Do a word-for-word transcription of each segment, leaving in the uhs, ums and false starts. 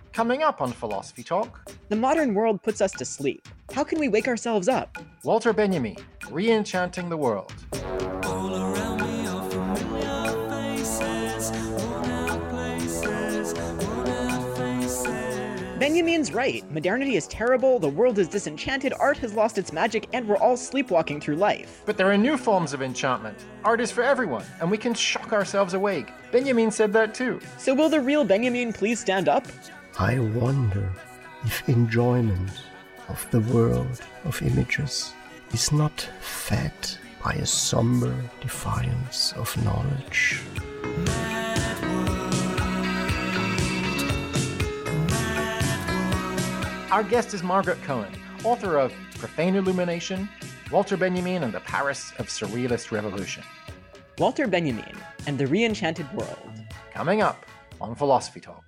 Coming up on Philosophy Talk. The modern world puts us to sleep. How can we wake ourselves up? Walter Benjamin, Re-enchanting the World. All around me are familiar faces, worn out places, worn out faces. Benjamin's right. Modernity is terrible, the world is disenchanted, art has lost its magic, and we're all sleepwalking through life. But there are new forms of enchantment. Art is for everyone, and we can shock ourselves awake. Benjamin said that too. So will the real Benjamin please stand up? I wonder if enjoyment of the world of images is not fed by a somber defiance of knowledge. Our guest is Margaret Cohen, author of Profane Illumination, Walter Benjamin and the Paris of Surrealist Revolution. Walter Benjamin and the Re-enchanted World. Coming up on Philosophy Talk.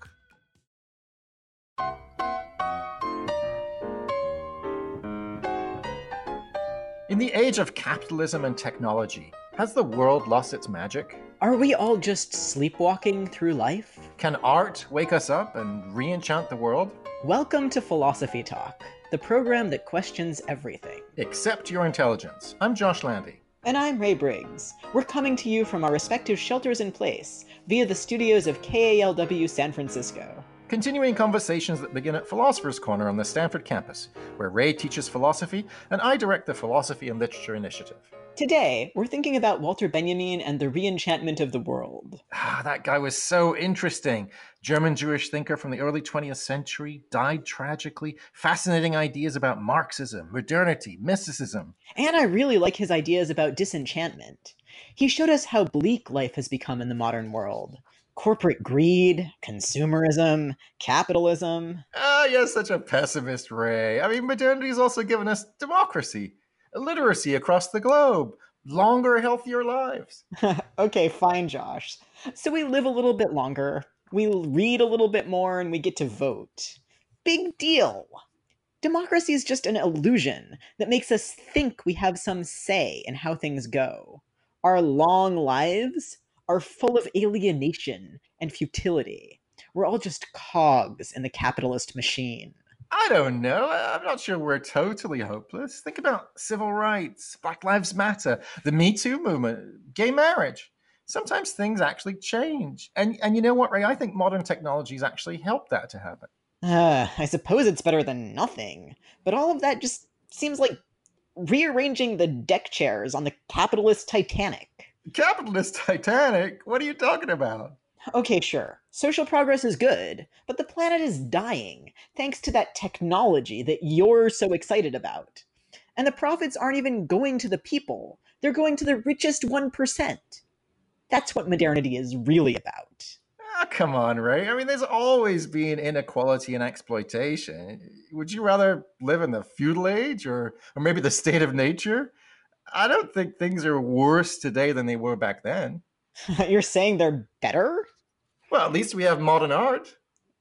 In the age of capitalism and technology, has the world lost its magic? Are we all just sleepwalking through life? Can art wake us up and re-enchant the world? Welcome to Philosophy Talk, the program that questions everything. Except your intelligence. I'm Josh Landy. And I'm Ray Briggs. We're coming to you from our respective shelters in place via the studios of K A L W San Francisco. Continuing conversations that begin at Philosopher's Corner on the Stanford campus, where Ray teaches philosophy and I direct the Philosophy and Literature Initiative. Today, we're thinking about Walter Benjamin and the re-enchantment of the world. Ah, that guy was so interesting. German Jewish thinker from the early twentieth century, died tragically. Fascinating ideas about Marxism, modernity, mysticism. And I really like his ideas about disenchantment. He showed us how bleak life has become in the modern world. Corporate greed, consumerism, capitalism. Ah, you're such a pessimist, Ray. I mean, modernity's also given us democracy, literacy across the globe, longer, healthier lives. Okay, fine, Josh. So we live a little bit longer, we read a little bit more, and we get to vote. Big deal. Democracy is just an illusion that makes us think we have some say in how things go. Our long lives are full of alienation and futility. We're all just cogs in the capitalist machine. I don't know. I'm not sure we're totally hopeless. Think about civil rights, Black Lives Matter, the Me Too movement, gay marriage. Sometimes things actually change. And and you know what, Ray? I think modern technologies actually helped that to happen. Uh, I suppose it's better than nothing. But all of that just seems like rearranging the deck chairs on the capitalist Titanic. Capitalist Titanic? What are you talking about? Okay, sure. Social progress is good, but the planet is dying thanks to that technology that you're so excited about. And the profits aren't even going to the people. They're going to the richest one percent. That's what modernity is really about. Ah, come on, Ray. I mean, there's always been inequality and exploitation. Would you rather live in the feudal age or, or maybe the state of nature? I don't think things are worse today than they were back then. You're saying they're better? Well, at least we have modern art.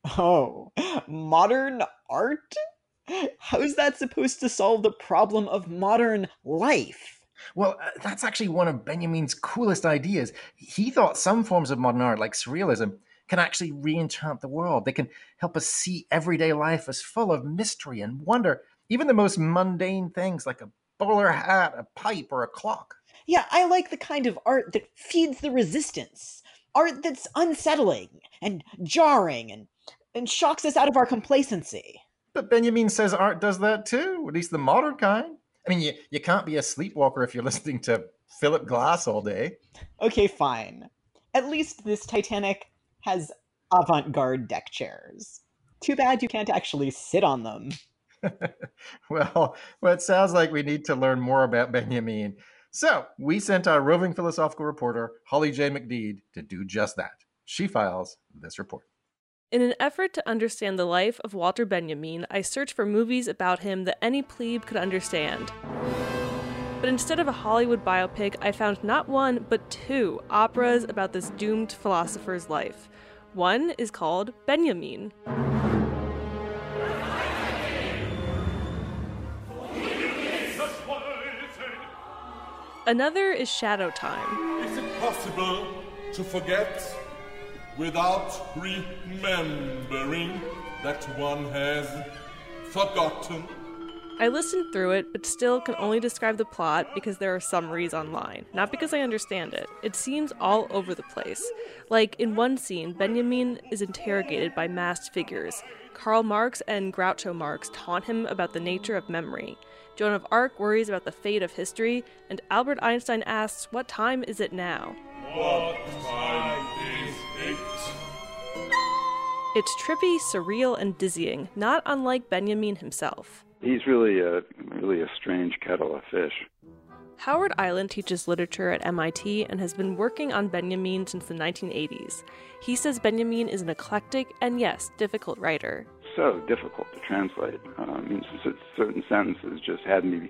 Oh, modern art? How's that supposed to solve the problem of modern life? Well, uh, that's actually one of Benjamin's coolest ideas. He thought some forms of modern art, like surrealism, can actually re-enchant the world. They can help us see everyday life as full of mystery and wonder, even the most mundane things like a bowler hat, a pipe, or a clock. Yeah, I like the kind of art that feeds the resistance. Art that's unsettling and jarring and, and shocks us out of our complacency. But Benjamin says art does that too, at least the modern kind. I mean, you, you can't be a sleepwalker if you're listening to Philip Glass all day. Okay, fine. At least this Titanic has avant-garde deck chairs. Too bad you can't actually sit on them. well, well, it sounds like we need to learn more about Benjamin. So we sent our roving philosophical reporter, Holly J. McDeed, to do just that. She files this report. In an effort to understand the life of Walter Benjamin, I searched for movies about him that any plebe could understand. But instead of a Hollywood biopic, I found not one, but two operas about this doomed philosopher's life. One is called Benjamin. Another is Shadow Time. Is it possible to forget without remembering? that one has forgotten. I listened through it, but still can only describe the plot because there are summaries online, not because I understand it. It seems all over the place. Like, in one scene, Benjamin is interrogated by masked figures. Karl Marx and Groucho Marx taunt him about the nature of memory. Joan of Arc worries about the fate of history, and Albert Einstein asks, what time is it now? What time is it? It's trippy, surreal, and dizzying, not unlike Benjamin himself. He's really a really a strange kettle of fish. Howard Island teaches literature at M I T and has been working on Benjamin since the nineteen eighties. He says Benjamin is an eclectic and, yes, difficult writer. So difficult to translate. Uh, I mean, c- certain sentences just had me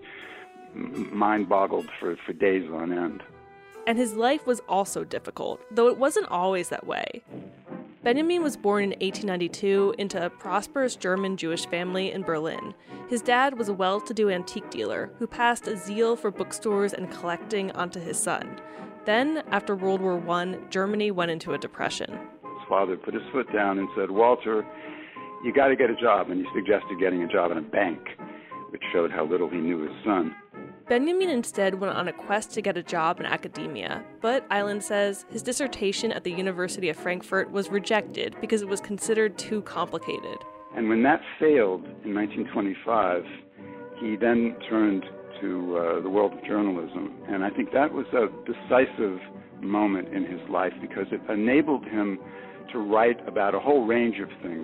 mind-boggled for, for days on end. And his life was also difficult, though it wasn't always that way. Benjamin was born in eighteen ninety-two into a prosperous German-Jewish family in Berlin. His dad was a well-to-do antique dealer who passed a zeal for bookstores and collecting onto his son. Then, after World War One, Germany went into a depression. His father put his foot down and said, Walter, you got to get a job, and he suggested getting a job in a bank, which showed how little he knew his son. Benjamin instead went on a quest to get a job in academia, but Island says his dissertation at the University of Frankfurt was rejected because it was considered too complicated. And when that failed in nineteen twenty-five, he then turned to uh, the world of journalism. And I think that was a decisive moment in his life because it enabled him to write about a whole range of things.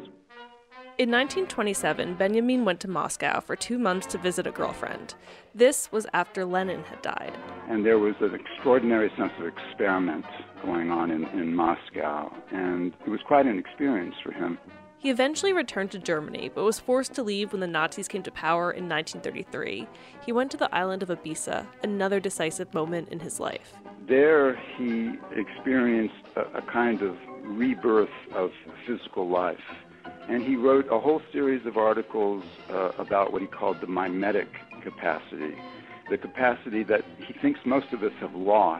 In nineteen twenty-seven, Benjamin went to Moscow for two months to visit a girlfriend. This was after Lenin had died. And there was an extraordinary sense of experiment going on in, in Moscow, and it was quite an experience for him. He eventually returned to Germany, but was forced to leave when the Nazis came to power in nineteen thirty-three. He went to the island of Ibiza, another decisive moment in his life. There he experienced a, a kind of rebirth of physical life. And he wrote a whole series of articles uh, about what he called the mimetic capacity, the capacity that he thinks most of us have lost,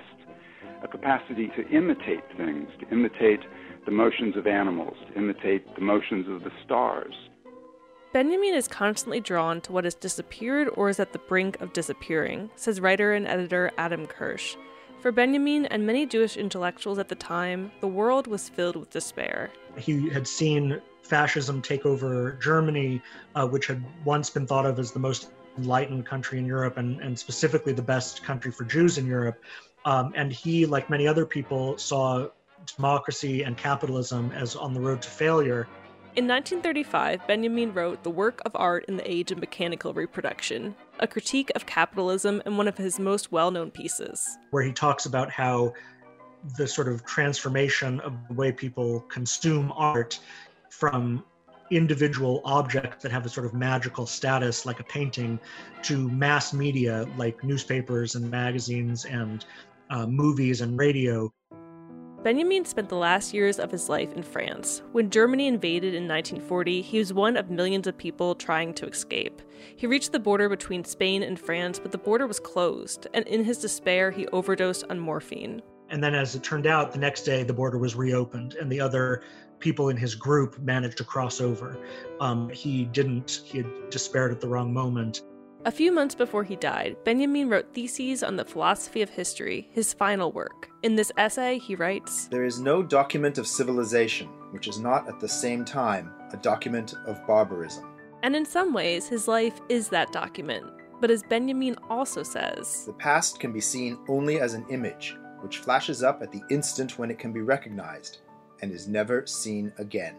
a capacity to imitate things, to imitate the motions of animals, to imitate the motions of the stars. Benjamin is constantly drawn to what has disappeared or is at the brink of disappearing, says writer and editor Adam Kirsch. For Benjamin and many Jewish intellectuals at the time, the world was filled with despair. He had seen fascism take over Germany, uh, which had once been thought of as the most enlightened country in Europe and, and specifically the best country for Jews in Europe. Um, and he, like many other people, saw democracy and capitalism as on the road to failure. In nineteen thirty-five, Benjamin wrote The Work of Art in the Age of Mechanical Reproduction, a critique of capitalism and one of his most well-known pieces. Where he talks about how the sort of transformation of the way people consume art from individual objects that have a sort of magical status like a painting to mass media like newspapers and magazines and uh, movies and radio. Benjamin spent the last years of his life in France. When Germany invaded in nineteen forty, he was one of millions of people trying to escape. He reached the border between Spain and France, but the border was closed, and in his despair, he overdosed on morphine. And then as it turned out, the next day the border was reopened and the other people in his group managed to cross over. Um, he didn't, he had despaired at the wrong moment. A few months before he died, Benjamin wrote Theses on the Philosophy of History, his final work. In this essay, he writes, "There is no document of civilization which is not at the same time a document of barbarism." And in some ways, his life is that document. But as Benjamin also says, "The past can be seen only as an image, which flashes up at the instant when it can be recognized, and is never seen again."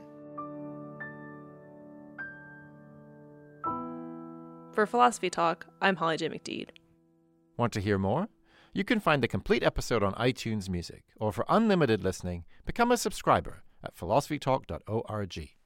For Philosophy Talk, I'm Holly J. McDede. Want to hear more? You can find the complete episode on iTunes Music, or for unlimited listening, become a subscriber at philosophy talk dot org.